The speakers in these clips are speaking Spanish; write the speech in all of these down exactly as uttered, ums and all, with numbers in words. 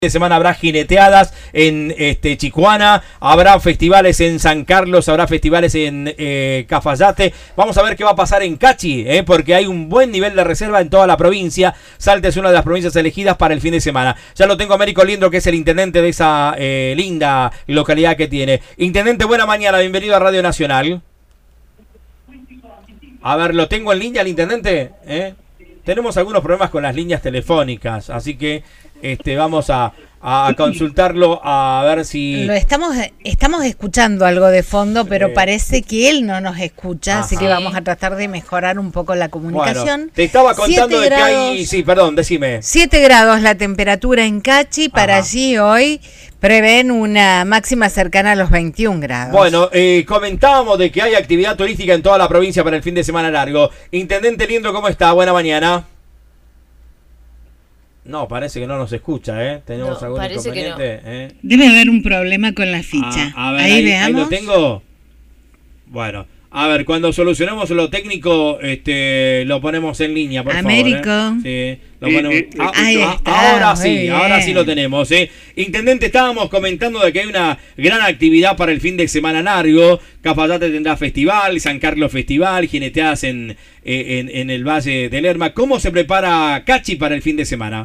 De semana habrá jineteadas en este, Chicuana, habrá festivales en San Carlos, habrá festivales en eh, Cafayate. Vamos a ver qué va a pasar en Cachi, eh, porque hay un buen nivel de reserva en toda la provincia. Salta es una de las provincias elegidas para el fin de semana. Ya lo tengo a Américo Liendro, que es el intendente de esa eh, linda localidad que tiene. Intendente, buena mañana, bienvenido a Radio Nacional. A ver, ¿lo tengo en línea el intendente? ¿Eh? Tenemos algunos problemas con las líneas telefónicas, así que este, vamos a, a consultarlo a ver si... Lo estamos, estamos escuchando algo de fondo, pero sí, parece que él no nos escucha, ajá, así que vamos a tratar de mejorar un poco la comunicación. Bueno, te estaba contando de grados, que hay... Sí, perdón, decime. siete grados la temperatura en Cachi, para ajá, allí hoy prevén una máxima cercana a los veintiún grados. Bueno, eh, comentábamos de que hay actividad turística en toda la provincia para el fin de semana largo. Intendente Liendro, ¿cómo está? Buena mañana. No, parece que no nos escucha, ¿eh? Tenemos no, algún inconveniente. No. ¿Eh? Debe haber un problema con la ficha. Ah, a ver, ahí, ahí, veamos. Ahí lo tengo. Bueno, a ver, cuando solucionemos lo técnico, este, lo ponemos en línea, por Américo. favor. ¿eh? Sí, lo ponemos. Eh, eh, ah, ahí ah, está, ahora sí, ahora sí lo tenemos, ¿eh? Intendente, estábamos comentando de que hay una gran actividad para el fin de semana largo. Cafayate tendrá festival, San Carlos festival, jineteadas en, en, en el Valle del Lerma. ¿Cómo se prepara Cachi para el fin de semana?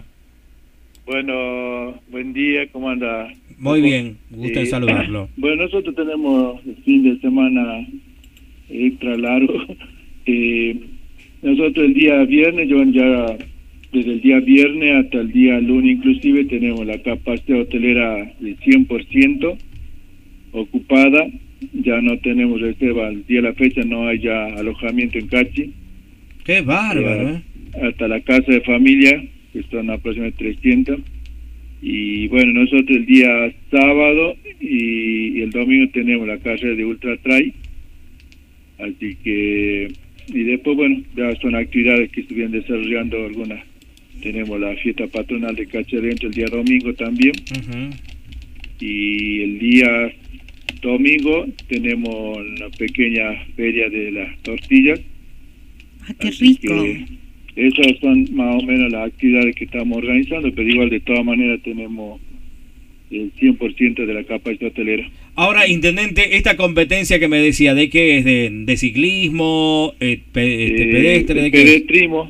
Bueno, buen día, ¿cómo anda? Muy bien, gusto en eh, saludarlo. Bueno, nosotros tenemos el fin de semana extra largo. Eh, nosotros el día viernes, yo ya desde el día viernes hasta el día lunes inclusive tenemos la capacidad hotelera de cien por ciento ocupada. Ya no tenemos reserva, al día de la fecha no hay ya alojamiento en Cachi. ¡Qué bárbaro! Eh, hasta la casa de familia, que son aproximadamente trescientos. Y bueno, nosotros el día sábado y, y el domingo tenemos la carrera de Ultra Trail. Así que, y después, bueno, ya son actividades que estuvieron desarrollando algunas. Tenemos la fiesta patronal de Cachi Adentro el día domingo también. Uh-huh. Y el día domingo tenemos una pequeña feria de las tortillas. ¡Ah, qué rico! Esas son más o menos las actividades que estamos organizando, pero igual de todas maneras tenemos el cien por ciento de la capacidad hotelera. Ahora, intendente, esta competencia que me decía, ¿de qué es? ¿De, de ciclismo, eh, pe, este, pedestre? Eh, ¿de pedestrismo.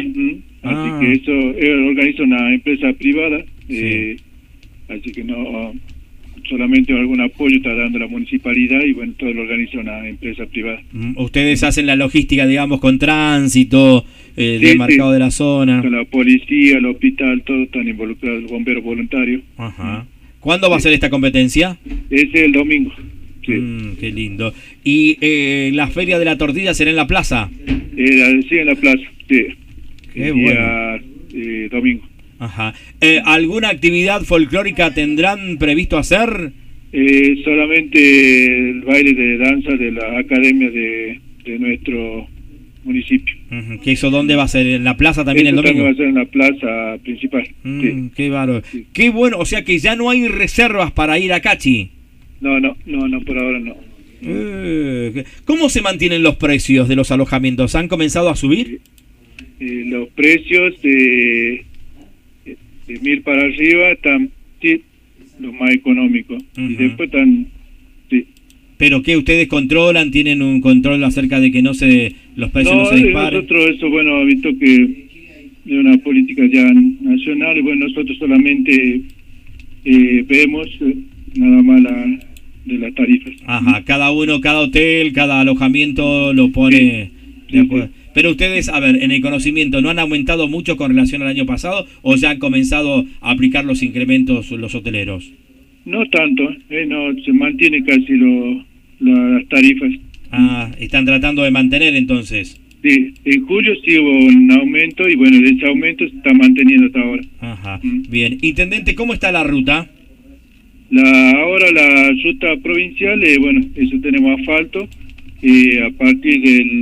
Ah. Así que eso eh, organiza una empresa privada, sí. eh, así que no solamente algún apoyo está dando la municipalidad y bueno, todo lo organiza una empresa privada. Ustedes hacen la logística, digamos, con tránsito, eh, sí, de marcado sí, de la zona. Con la policía, el hospital, todos están involucrados, los bomberos voluntarios. Ajá. ¿Cuándo va sí. a ser esta competencia? Es el domingo. Sí. Mm, qué lindo. ¿Y eh, la feria de la tortilla será en la plaza? Eh, sí, en la plaza, sí. Qué el bueno. Día eh, domingo. Ajá. Eh, ¿Alguna actividad folclórica tendrán previsto hacer? Eh, solamente el baile de danza de la academia de, de nuestro municipio. Uh-huh. ¿Que eso dónde va a ser? ¿En la plaza también eso el domingo? También va a ser en la plaza principal. Mm, sí. Qué bárbaro. Sí. Qué bueno, o sea que ya no hay reservas para ir a Cachi. No, no, no, no, por ahora no. Eh, ¿Cómo se mantienen los precios de los alojamientos? ¿Han comenzado a subir? Eh, los precios de, de mil para arriba están, sí, los más económicos. Uh-huh. Y después están, sí. ¿Pero qué ustedes controlan? ¿Tienen un control acerca de que no se los precios no, no se disparen? Nosotros eso, bueno, visto que es una política ya nacional, y bueno, nosotros solamente eh, vemos eh, nada más la, de las tarifas. Ajá, cada uno, cada hotel, cada alojamiento lo pone sí, de acuerdo. Sí, sí. Pero ustedes, a ver, en el conocimiento, ¿no han aumentado mucho con relación al año pasado o ya han comenzado a aplicar los incrementos los hoteleros? No tanto, eh, no, se mantiene casi lo, lo, las tarifas. Ah, están tratando de mantener entonces. Sí, en julio sí hubo un aumento y bueno, de ese aumento se está manteniendo hasta ahora. Ajá, mm. Bien. Intendente, ¿cómo está la ruta? La Ahora la ruta provincial, eh, bueno, eso tenemos asfalto, eh, a partir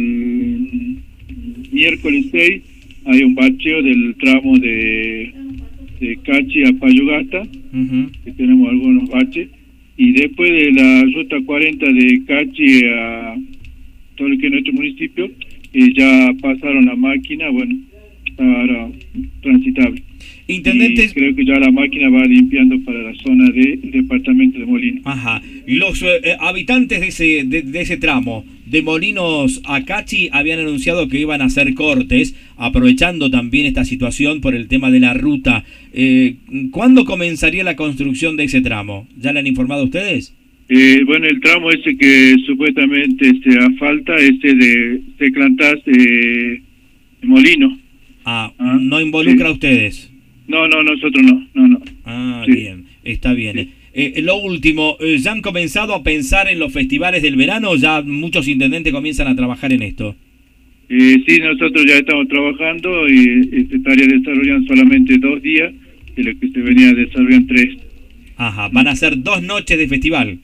del miércoles seis hay un bacheo del tramo de, de Cachi a Payugasta, uh-huh. que tenemos algunos baches, y después de la ruta cuarenta de Cachi a todo lo que es nuestro municipio, eh, ya pasaron la máquina, bueno, está ahora transitable. Intendente, y creo que ya la máquina va limpiando para la zona del de departamento de Molinos. Ajá. Los eh, habitantes de ese, de, de ese tramo, de Molinos a Cachi, habían anunciado que iban a hacer cortes, aprovechando también esta situación por el tema de la ruta. Eh, ¿Cuándo comenzaría la construcción de ese tramo? ¿Ya le han informado a ustedes? Eh, bueno, el tramo ese que supuestamente se asfalta, ese de Teclantás de Molino. Ah, ah, ¿no involucra sí. a ustedes? No, no, nosotros no, no, no. Ah, sí. bien, está bien. Sí. Eh, lo último, ¿ya han comenzado a pensar en los festivales del verano o ya muchos intendentes comienzan a trabajar en esto? Eh, sí, nosotros ya estamos trabajando y, y se estaría desarrollando solamente dos días, de lo que se venía desarrollando tres. Ajá, van a ser dos noches de festival.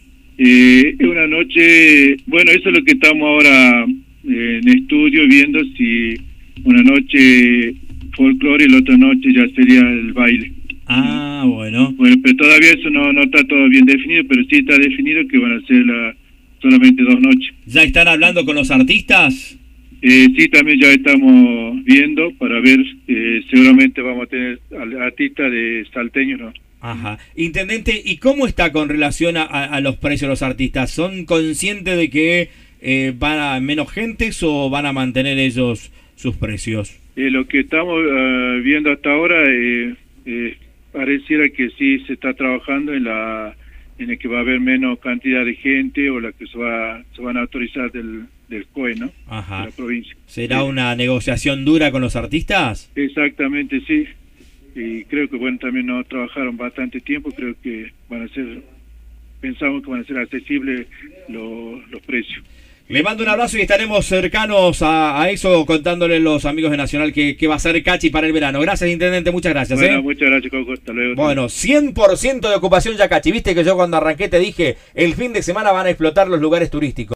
Eh, una noche, bueno, eso es lo que estamos ahora eh, en estudio viendo, si una noche folclore y la otra noche ya sería el baile. Ah, bueno. Bueno, pero todavía eso no, no está todo bien definido, pero sí está definido que van a ser la, solamente dos noches. ¿Ya están hablando con los artistas? Eh, sí, también ya estamos viendo para ver, eh, seguramente vamos a tener artistas de salteños, ¿no? Ajá. Intendente, ¿y cómo está con relación a, a los precios de los artistas? ¿Son conscientes de que eh, van a menos gentes o van a mantener ellos sus precios? Eh, lo que estamos uh, viendo hasta ahora, eh, eh, pareciera que sí se está trabajando en la en el que va a haber menos cantidad de gente o la que se va se van a autorizar del, del C O E, ¿no? Ajá. De la provincia. ¿Será sí. una negociación dura con los artistas? Exactamente, sí. Y creo que bueno, también no trabajaron bastante tiempo, creo que van a ser, pensamos que van a ser accesibles lo, los precios. Le mando un abrazo y estaremos cercanos a, a eso, contándole a los amigos de Nacional que, que va a ser Cachi para el verano. Gracias, Intendente, muchas gracias. Bueno, ¿eh? muchas gracias, Coco, hasta luego. Bueno, cien por ciento de ocupación ya Cachi. Viste que yo cuando arranqué te dije, el fin de semana van a explotar los lugares turísticos.